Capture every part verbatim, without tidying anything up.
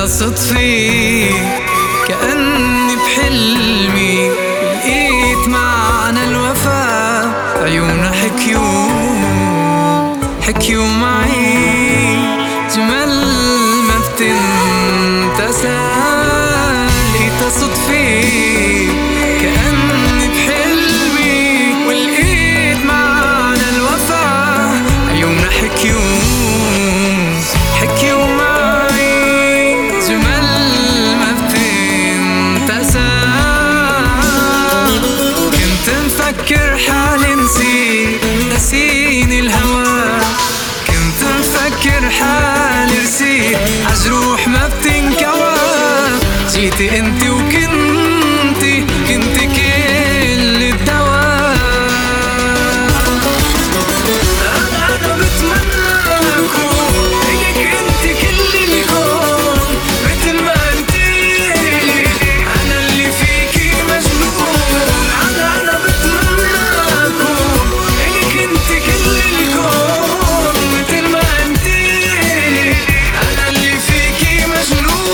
صدفي كأني بحلمي لقيت معنى الوفا. عيونا حكيوا حكيوا معي جمال ما بتنتسى. لقيتها صدفي كأني بحلمي ولقيت معنى الوفا. عيونا حكيوا حكيوا معي جمال ما بتنتسى. كنت مفكر حالي نسيت نسيني الهوى. كنت مفكر حالي رسيت عجروح ما بتنكوى. جيتي انتي وكنتي كنتي كل الدواء. انا بتمنى اكون هيك انتي كل الكون مثل ما انتي. انا اللي فيكي مجنون. انا انا بتمنى اكون هيك انتي كل الكون مثل ما انتي. انا اللي فيكي مجنون.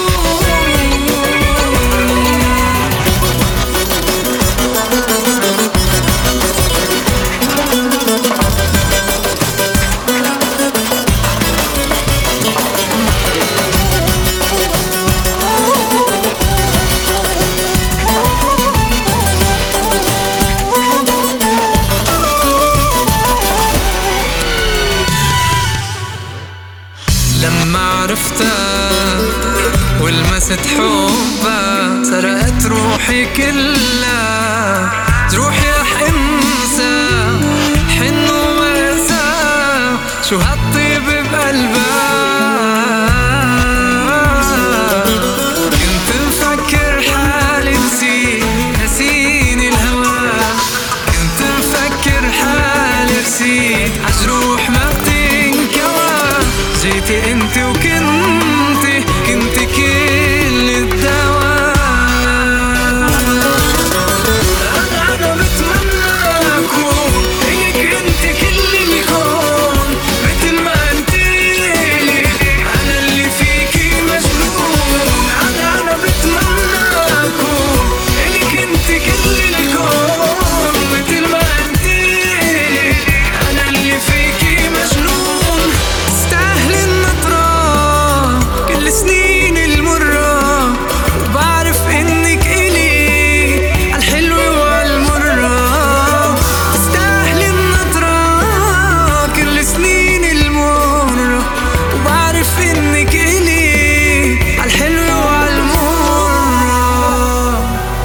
لما عرفتها ولمست حبها سرقت روحي كلها. جروحي رح انسى حن ومأسى شو هالطيب بقلبها. كنت مفكر حالي نسيت نسيني الهوى. كنت مفكر حالي رسيت عجروح ما بتنكوى. جيتي انتي وكنتي كنتي كل الدواء. انا انا بتمنى اكون هيك انتي كل الكون مثل ما انتي. انا اللي فيكي مجنون. انا انا بتمنى اكون هيك انتي كل الكون مثل ما انتي. انا اللي فيكي مجنون. تستاهل النطرة كل سنين المرة وبعرف انك الي عالحلوة والمرة. تستاهل النطرة كل سنين المرة وبعرف انك الي عالحلوة والمرة.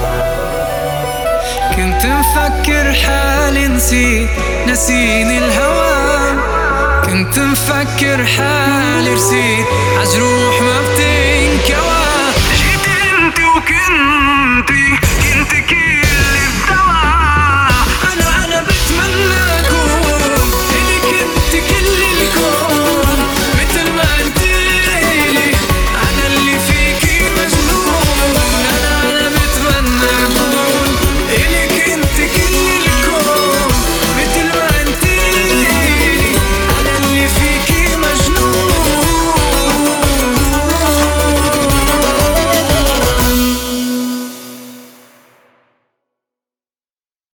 كنت مفكر حالي نسيت نسيني الهوى. كنت مفكر حالي رسيت عجروح ما بتنكوى.